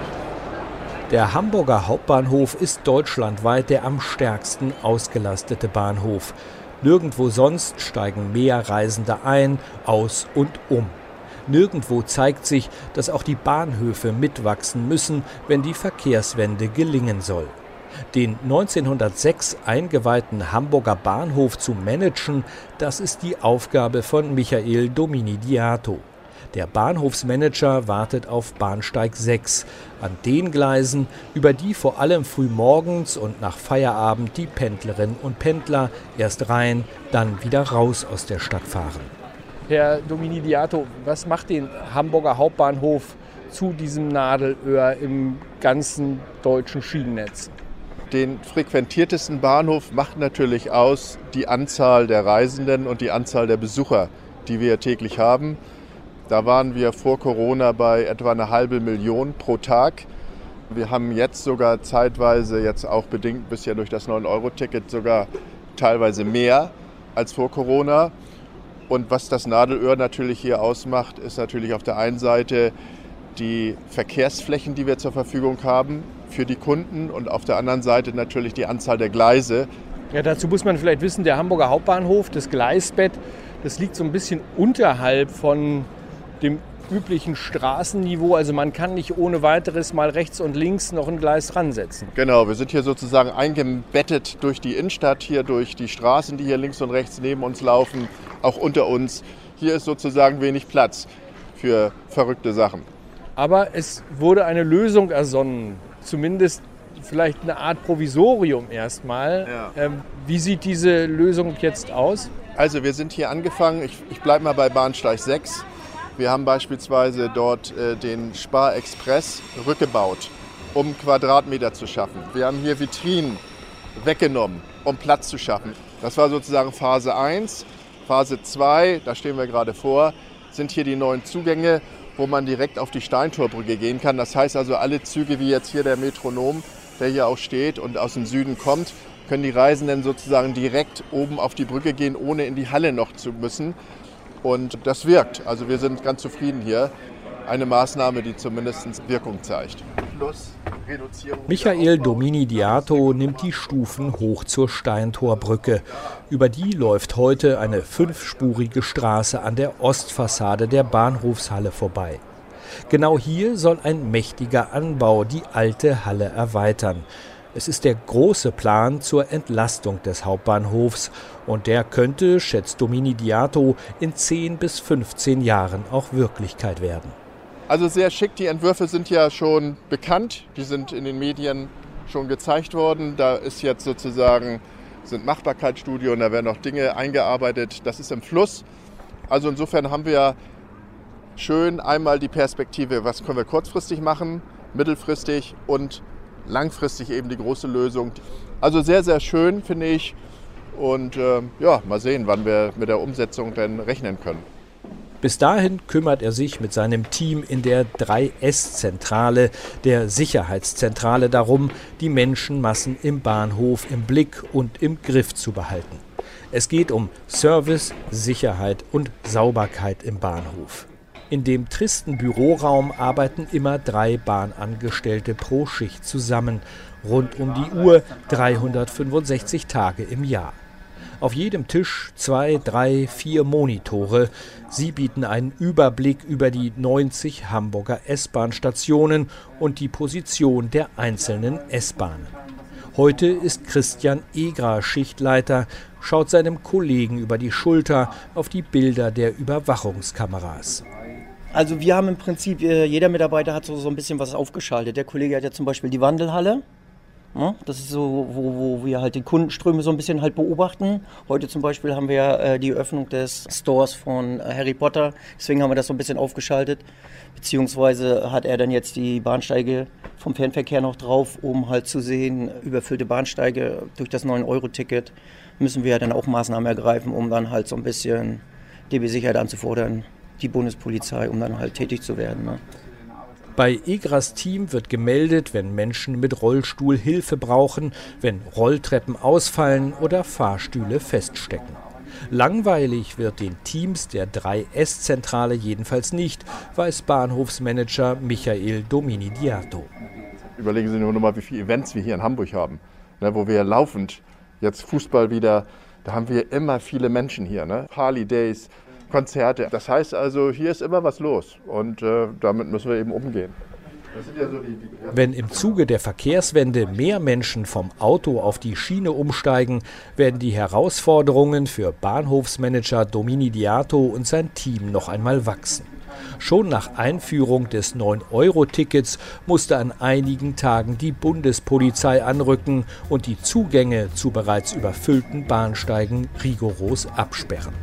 Der Hamburger Hauptbahnhof ist deutschlandweit der am stärksten ausgelastete Bahnhof. Nirgendwo sonst steigen mehr Reisende ein, aus und um. Nirgendwo zeigt sich, dass auch die Bahnhöfe mitwachsen müssen, wenn die Verkehrswende gelingen soll. Den neunzehnhundertsechs eingeweihten Hamburger Bahnhof zu managen, das ist die Aufgabe von Michael Dominidiato. Der Bahnhofsmanager wartet auf Bahnsteig sechs, an den Gleisen, über die vor allem frühmorgens und nach Feierabend die Pendlerinnen und Pendler erst rein, dann wieder raus aus der Stadt fahren. Herr Dominidiato, was macht den Hamburger Hauptbahnhof zu diesem Nadelöhr im ganzen deutschen Schienennetz? Den frequentiertesten Bahnhof macht natürlich aus die Anzahl der Reisenden und die Anzahl der Besucher, die wir täglich haben. Da waren wir vor Corona bei etwa eine halbe Million pro Tag. Wir haben jetzt sogar zeitweise, jetzt auch bedingt bisher durch das neun Euro Ticket, sogar teilweise mehr als vor Corona. Und was das Nadelöhr natürlich hier ausmacht, ist natürlich auf der einen Seite die Verkehrsflächen, die wir zur Verfügung haben für die Kunden und auf der anderen Seite natürlich die Anzahl der Gleise. Ja, dazu muss man vielleicht wissen, der Hamburger Hauptbahnhof, das Gleisbett, das liegt so ein bisschen unterhalb von dem üblichen Straßenniveau. Also man kann nicht ohne weiteres mal rechts und links noch ein Gleis dran setzen. Genau, wir sind hier sozusagen eingebettet durch die Innenstadt, hier durch die Straßen, die hier links und rechts neben uns laufen, auch unter uns. Hier ist sozusagen wenig Platz für verrückte Sachen. Aber es wurde eine Lösung ersonnen, zumindest vielleicht eine Art Provisorium erstmal. Ja. Ähm, wie sieht diese Lösung jetzt aus? Also wir sind hier angefangen, ich, ich bleibe mal bei Bahnsteig sechs. Wir haben beispielsweise dort äh, den Spar-Express rückgebaut, um Quadratmeter zu schaffen. Wir haben hier Vitrinen weggenommen, um Platz zu schaffen. Das war sozusagen Phase eins. Phase zwei, da stehen wir gerade vor, sind hier die neuen Zugänge, wo man direkt auf die Steintorbrücke gehen kann. Das heißt also, alle Züge, wie jetzt hier der Metronom, der hier auch steht und aus dem Süden kommt, können die Reisenden sozusagen direkt oben auf die Brücke gehen, ohne in die Halle noch zu müssen. Und das wirkt. Also wir sind ganz zufrieden hier. Eine Maßnahme, die zumindest Wirkung zeigt. Plus Reduzierung. Michael Dominidiato nimmt die Stufen hoch zur Steintorbrücke. Über die läuft heute eine fünfspurige Straße an der Ostfassade der Bahnhofshalle vorbei. Genau hier soll ein mächtiger Anbau die alte Halle erweitern. Es ist der große Plan zur Entlastung des Hauptbahnhofs und der könnte, schätzt Dominidiato, in zehn bis fünfzehn Jahren auch Wirklichkeit werden. Also sehr schick, die Entwürfe sind ja schon bekannt, die sind in den Medien schon gezeigt worden. Da ist jetzt sozusagen, sind Machbarkeitsstudien, da werden auch Dinge eingearbeitet, das ist im Fluss. Also insofern haben wir schön einmal die Perspektive, was können wir kurzfristig machen, mittelfristig und langfristig eben die große Lösung. Also sehr, sehr schön, finde ich. Und äh, ja, mal sehen, wann wir mit der Umsetzung dann rechnen können. Bis dahin kümmert er sich mit seinem Team in der drei S Zentrale, der Sicherheitszentrale, darum, die Menschenmassen im Bahnhof im Blick und im Griff zu behalten. Es geht um Service, Sicherheit und Sauberkeit im Bahnhof. In dem tristen Büroraum arbeiten immer drei Bahnangestellte pro Schicht zusammen, rund um die Uhr, dreihundertfünfundsechzig Tage im Jahr. Auf jedem Tisch zwei, drei, vier Monitore. Sie bieten einen Überblick über die neunzig Hamburger S-Bahn-Stationen und die Position der einzelnen S-Bahnen. Heute ist Christian Egra Schichtleiter, schaut seinem Kollegen über die Schulter auf die Bilder der Überwachungskameras. Also wir haben im Prinzip, jeder Mitarbeiter hat so, so ein bisschen was aufgeschaltet. Der Kollege hat ja zum Beispiel die Wandelhalle. Ja, das ist so, wo, wo wir halt die Kundenströme so ein bisschen halt beobachten. Heute zum Beispiel haben wir äh, die Öffnung des Stores von äh, Harry Potter. Deswegen haben wir das so ein bisschen aufgeschaltet. Beziehungsweise hat er dann jetzt die Bahnsteige vom Fernverkehr noch drauf, um halt zu sehen, überfüllte Bahnsteige durch das neun Euro Ticket müssen wir dann auch Maßnahmen ergreifen, um dann halt so ein bisschen D B-Sicherheit anzufordern, die Bundespolizei, um dann halt tätig zu werden. Ne? Bei Egras Team wird gemeldet, wenn Menschen mit Rollstuhl Hilfe brauchen, wenn Rolltreppen ausfallen oder Fahrstühle feststecken. Langweilig wird den Teams der drei S Zentrale jedenfalls nicht, weiß Bahnhofsmanager Michael Dominidiato. Überlegen Sie nur noch mal, wie viele Events wir hier in Hamburg haben, ne, wo wir laufend, jetzt Fußball wieder, da haben wir immer viele Menschen hier, ne? Harley Days, Konzerte. Das heißt also, hier ist immer was los und äh, damit müssen wir eben umgehen. Das sind ja so die, die Wenn im Zuge der Verkehrswende mehr Menschen vom Auto auf die Schiene umsteigen, werden die Herausforderungen für Bahnhofsmanager Dominidiato und sein Team noch einmal wachsen. Schon nach Einführung des neun Euro Tickets musste an einigen Tagen die Bundespolizei anrücken und die Zugänge zu bereits überfüllten Bahnsteigen rigoros absperren.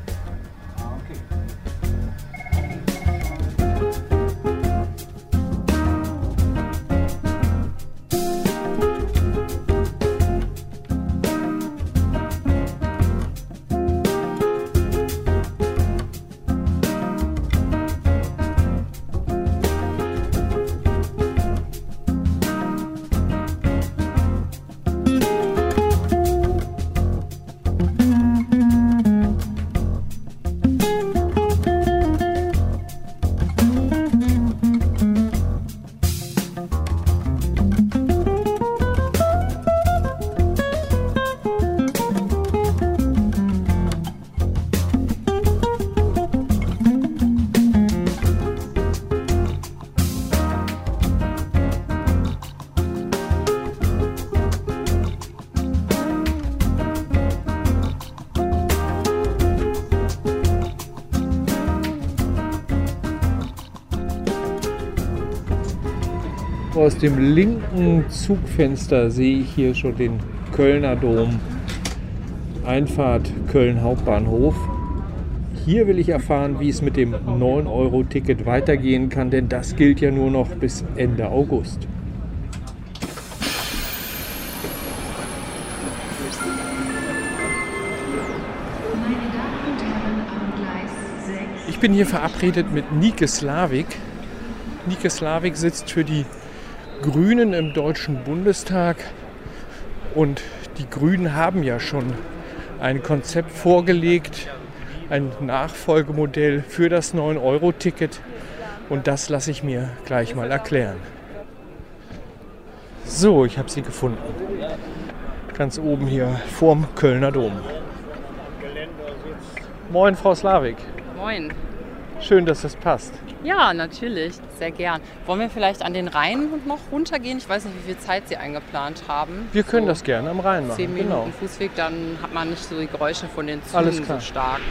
aus dem linken Zugfenster sehe ich hier schon den Kölner Dom. Einfahrt Köln Hauptbahnhof. Hier will ich erfahren, wie es mit dem neun Euro Ticket weitergehen kann, denn das gilt ja nur noch bis Ende August. Ich bin hier verabredet mit Nike Slavik. Nike Slavik sitzt für die Grünen im Deutschen Bundestag und die Grünen haben ja schon ein Konzept vorgelegt, ein Nachfolgemodell für das neun Euro Ticket und das lasse ich mir gleich mal erklären. So, ich habe sie gefunden. Ganz oben hier vorm Kölner Dom. Moin, Frau Slavik. Moin. Schön, dass das passt. Ja, natürlich, sehr gern. Wollen wir vielleicht an den Rhein noch runtergehen? Ich weiß nicht, wie viel Zeit Sie eingeplant haben. Wir können so das gerne am Rhein machen. Zehn Minuten genau. Fußweg, dann hat man nicht so die Geräusche von den Zügen Alles klar. so stark.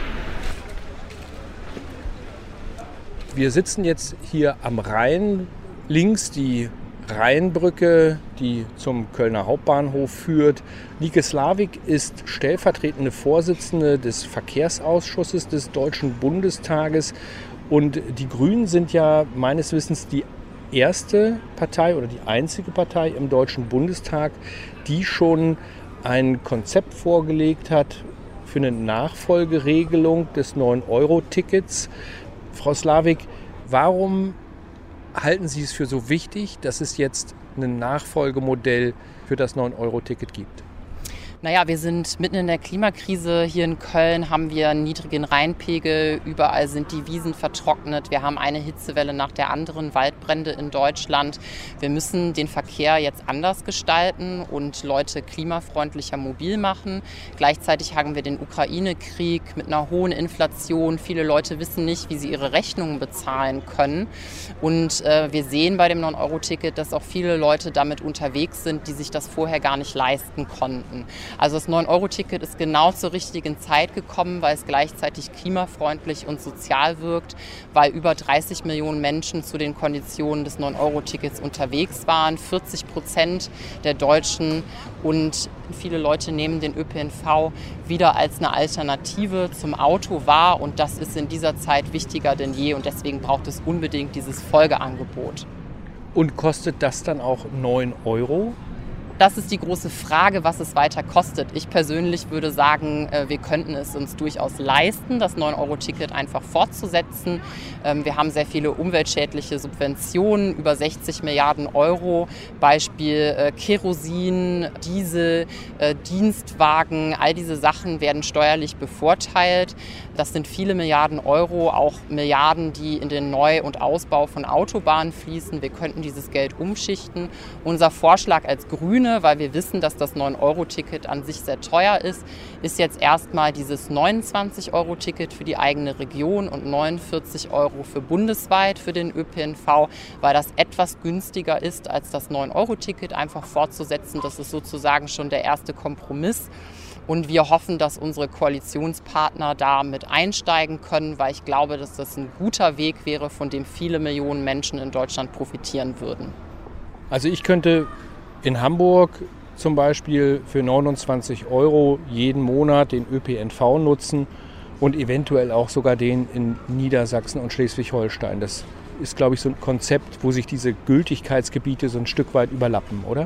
Wir sitzen jetzt hier am Rhein. Links die Rheinbrücke, die zum Kölner Hauptbahnhof führt. Nike Slavik ist stellvertretende Vorsitzende des Verkehrsausschusses des Deutschen Bundestages. Und die Grünen sind ja meines Wissens die erste Partei oder die einzige Partei im Deutschen Bundestag, die schon ein Konzept vorgelegt hat für eine Nachfolgeregelung des neun Euro Tickets. Frau Slavik, warum halten Sie es für so wichtig, dass es jetzt ein Nachfolgemodell für das neun Euro Ticket gibt? Naja, wir sind mitten in der Klimakrise. Hier in Köln haben wir einen niedrigen Rheinpegel. Überall sind die Wiesen vertrocknet. Wir haben eine Hitzewelle nach der anderen, Waldbrände in Deutschland. Wir müssen den Verkehr jetzt anders gestalten und Leute klimafreundlicher mobil machen. Gleichzeitig haben wir den Ukraine-Krieg mit einer hohen Inflation. Viele Leute wissen nicht, wie sie ihre Rechnungen bezahlen können. Und äh, wir sehen bei dem neun Euro Ticket, dass auch viele Leute damit unterwegs sind, die sich das vorher gar nicht leisten konnten. Also das neun Euro Ticket ist genau zur richtigen Zeit gekommen, weil es gleichzeitig klimafreundlich und sozial wirkt, weil über dreißig Millionen Menschen zu den Konditionen des neun Euro Tickets unterwegs waren, vierzig Prozent der Deutschen, und viele Leute nehmen den Ö P N V wieder als eine Alternative zum Auto wahr, und das ist in dieser Zeit wichtiger denn je, und deswegen braucht es unbedingt dieses Folgeangebot. Und kostet das dann auch neun Euro? Das ist die große Frage, was es weiter kostet. Ich persönlich würde sagen, wir könnten es uns durchaus leisten, das neun Euro Ticket einfach fortzusetzen. Wir haben sehr viele umweltschädliche Subventionen, über sechzig Milliarden Euro. Beispiel Kerosin, Diesel, Dienstwagen, all diese Sachen werden steuerlich bevorteilt. Das sind viele Milliarden Euro, auch Milliarden, die in den Neu- und Ausbau von Autobahnen fließen. Wir könnten dieses Geld umschichten. Unser Vorschlag als Grüne, weil wir wissen, dass das neun Euro Ticket an sich sehr teuer ist, ist jetzt erstmal dieses neunundzwanzig Euro Ticket für die eigene Region und neunundvierzig Euro für bundesweit für den Ö P N V, weil das etwas günstiger ist als das neun Euro Ticket einfach fortzusetzen. Das ist sozusagen schon der erste Kompromiss. Und wir hoffen, dass unsere Koalitionspartner da mit einsteigen können, weil ich glaube, dass das ein guter Weg wäre, von dem viele Millionen Menschen in Deutschland profitieren würden. Also ich könnte in Hamburg zum Beispiel für neunundzwanzig Euro jeden Monat den Ö P N V nutzen und eventuell auch sogar den in Niedersachsen und Schleswig-Holstein. Das ist, glaube ich, so ein Konzept, wo sich diese Gültigkeitsgebiete so ein Stück weit überlappen, oder?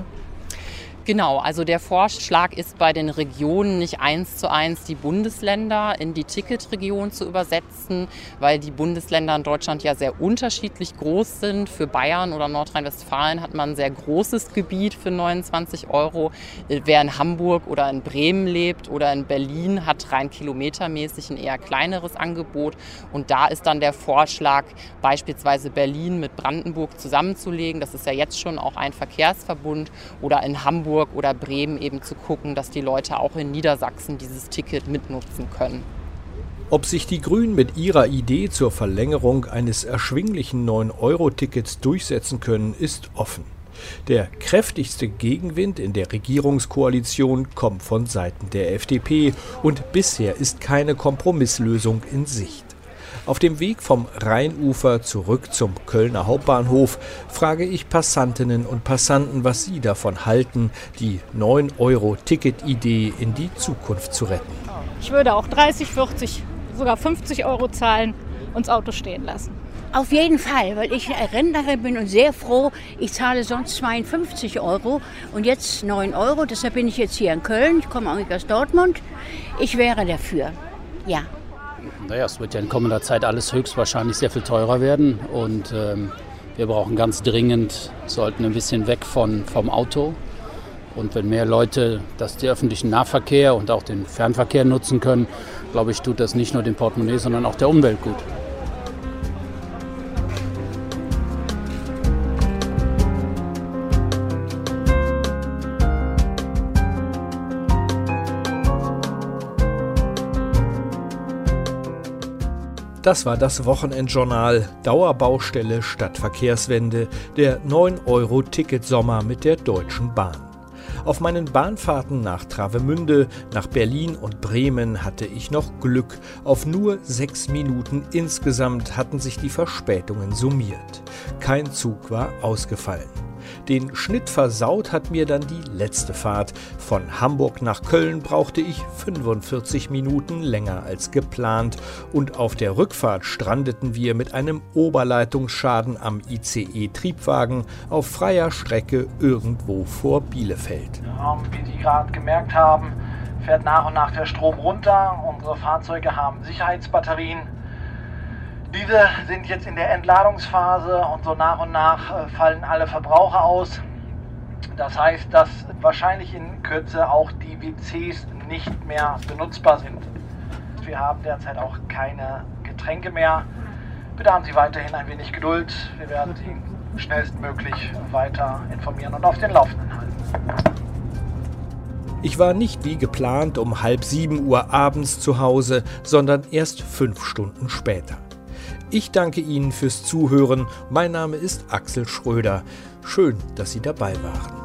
Genau, also der Vorschlag ist bei den Regionen nicht eins zu eins die Bundesländer in die Ticketregion zu übersetzen, weil die Bundesländer in Deutschland ja sehr unterschiedlich groß sind. Für Bayern oder Nordrhein-Westfalen hat man ein sehr großes Gebiet für neunundzwanzig Euro. Wer in Hamburg oder in Bremen lebt oder in Berlin, hat rein kilometermäßig ein eher kleineres Angebot. Und da ist dann der Vorschlag, beispielsweise Berlin mit Brandenburg zusammenzulegen. Das ist ja jetzt schon auch ein Verkehrsverbund. Oder in Hamburg oder Bremen eben zu gucken, dass die Leute auch in Niedersachsen dieses Ticket mitnutzen können. Ob sich die Grünen mit ihrer Idee zur Verlängerung eines erschwinglichen neun Euro Tickets durchsetzen können, ist offen. Der kräftigste Gegenwind in der Regierungskoalition kommt von Seiten der F D P und bisher ist keine Kompromisslösung in Sicht. Auf dem Weg vom Rheinufer zurück zum Kölner Hauptbahnhof frage ich Passantinnen und Passanten, was sie davon halten, die neun Euro Ticket Idee in die Zukunft zu retten. Ich würde auch dreißig, vierzig, sogar fünfzig Euro zahlen und das Auto stehen lassen. Auf jeden Fall, weil ich Rentnerin bin und sehr froh. Ich zahle sonst zweiundfünfzig Euro und jetzt neun Euro. Deshalb bin ich jetzt hier in Köln. Ich komme eigentlich aus Dortmund. Ich wäre dafür, ja. Naja, es wird ja in kommender Zeit alles höchstwahrscheinlich sehr viel teurer werden. Und ähm, wir brauchen ganz dringend, sollten ein bisschen weg von, vom Auto. Und wenn mehr Leute das den öffentlichen Nahverkehr und auch den Fernverkehr nutzen können, glaube ich, tut das nicht nur dem Portemonnaie, sondern auch der Umwelt gut. Das war das Wochenendjournal, Dauerbaustelle statt Verkehrswende, der neun Euro Ticket-Sommer mit der Deutschen Bahn. Auf meinen Bahnfahrten nach Travemünde, nach Berlin und Bremen hatte ich noch Glück. Auf nur sechs Minuten insgesamt hatten sich die Verspätungen summiert. Kein Zug war ausgefallen. Den Schnitt versaut hat mir dann die letzte Fahrt. Von Hamburg nach Köln brauchte ich fünfundvierzig Minuten länger als geplant. Und auf der Rückfahrt strandeten wir mit einem Oberleitungsschaden am I C E-Triebwagen auf freier Strecke irgendwo vor Bielefeld. Wie Sie gerade gemerkt haben, fährt nach und nach der Strom runter. Unsere Fahrzeuge haben Sicherheitsbatterien. Diese sind jetzt in der Entladungsphase und so nach und nach fallen alle Verbraucher aus. Das heißt, dass wahrscheinlich in Kürze auch die W Cs nicht mehr benutzbar sind. Wir haben derzeit auch keine Getränke mehr. Bitte haben Sie weiterhin ein wenig Geduld. Wir werden Sie schnellstmöglich weiter informieren und auf den Laufenden halten. Ich war nicht wie geplant um halb sieben Uhr abends zu Hause, sondern erst fünf Stunden später. Ich danke Ihnen fürs Zuhören. Mein Name ist Axel Schröder. Schön, dass Sie dabei waren.